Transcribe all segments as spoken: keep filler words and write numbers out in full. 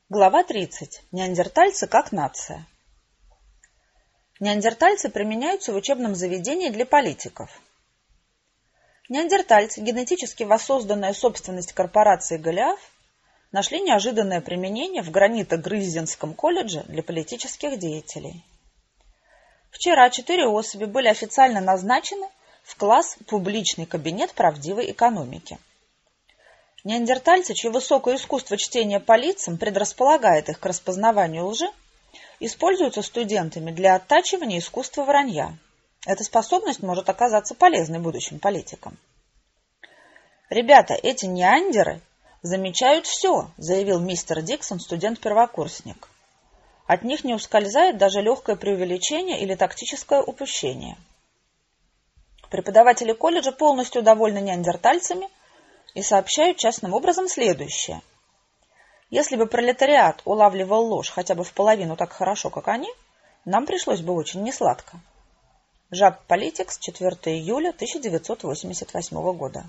Глава тридцать. Неандертальцы как нация. Неандертальцы применяются в учебном заведении для политиков. Неандертальцы, генетически воссозданная собственность корпорации Голиаф, нашли неожиданное применение в Гранито-Грыззенском колледже для политических деятелей. Вчера четыре особи были официально назначены в класс «Публичный кабинет правдивой экономики». Неандертальцы, чье высокое искусство чтения по лицам предрасполагает их к распознаванию лжи, используются студентами для оттачивания искусства вранья. Эта способность может оказаться полезной будущим политикам. «Ребята, эти неандеры замечают все», — заявил мистер Диксон, студент-первокурсник. «От них не ускользает даже легкое преувеличение или тактическое упущение». Преподаватели колледжа полностью довольны неандертальцами и сообщают частным образом следующее. Если бы пролетариат улавливал ложь хотя бы в половину так хорошо, как они, нам пришлось бы очень несладко. Жаб Политикс, четвёртого июля тысяча девятьсот восемьдесят восьмого года.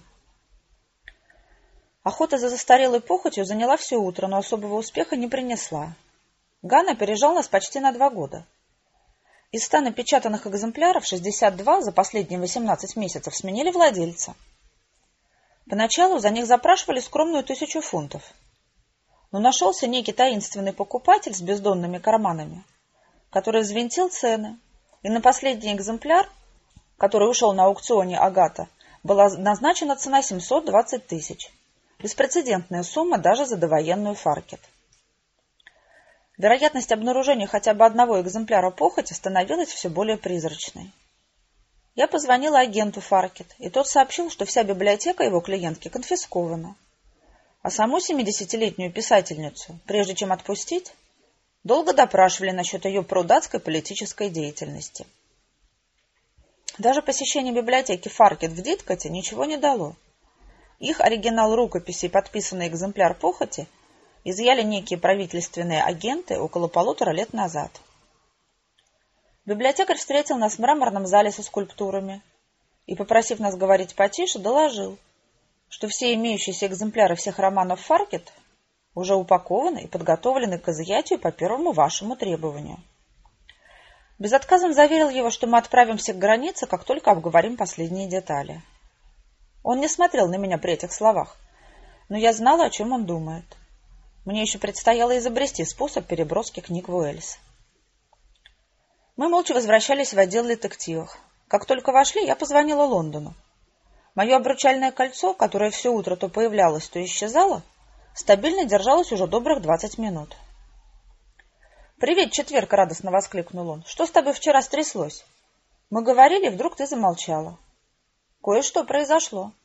Охота за застарелой похотью заняла все утро, но особого успеха не принесла. Ган опережал нас почти на два года. Из ста напечатанных экземпляров шестьдесят два за последние восемнадцать месяцев сменили владельца. Поначалу за них запрашивали скромную тысячу фунтов. Но нашелся некий таинственный покупатель с бездонными карманами, который взвинтил цены, и на последний экземпляр, который ушел на аукционе Агата, была назначена цена семьсот двадцать тысяч. Беспрецедентная сумма даже за довоенную Фаркет. Вероятность обнаружения хотя бы одного экземпляра похоти становилась все более призрачной. Я позвонила агенту Фаркет, и тот сообщил, что вся библиотека его клиентки конфискована. А саму семидесятилетнюю писательницу, прежде чем отпустить, долго допрашивали насчет ее прудацкой политической деятельности. Даже посещение библиотеки Фаркет в Диткоте ничего не дало. Их оригинал рукописи и подписанный экземпляр похоти изъяли некие правительственные агенты около полутора лет назад. Библиотекарь встретил нас в мраморном зале со скульптурами и, попросив нас говорить потише, доложил, что все имеющиеся экземпляры всех романов Фаркет уже упакованы и подготовлены к изъятию по первому вашему требованию. Безотказом заверил его, что мы отправимся к границе, как только обговорим последние детали. Он не смотрел на меня при этих словах, но я знала, о чем он думает. Мне еще предстояло изобрести способ переброски книг в Уэльс. Мы молча возвращались в отдел детективов. Как только вошли, я позвонила Лондону. Мое обручальное кольцо, которое все утро то появлялось, то исчезало, стабильно держалось уже добрых двадцать минут. «Привет, четверг!» — радостно воскликнул он. «Что с тобой вчера стряслось? Мы говорили, вдруг ты замолчала». «Кое-что произошло».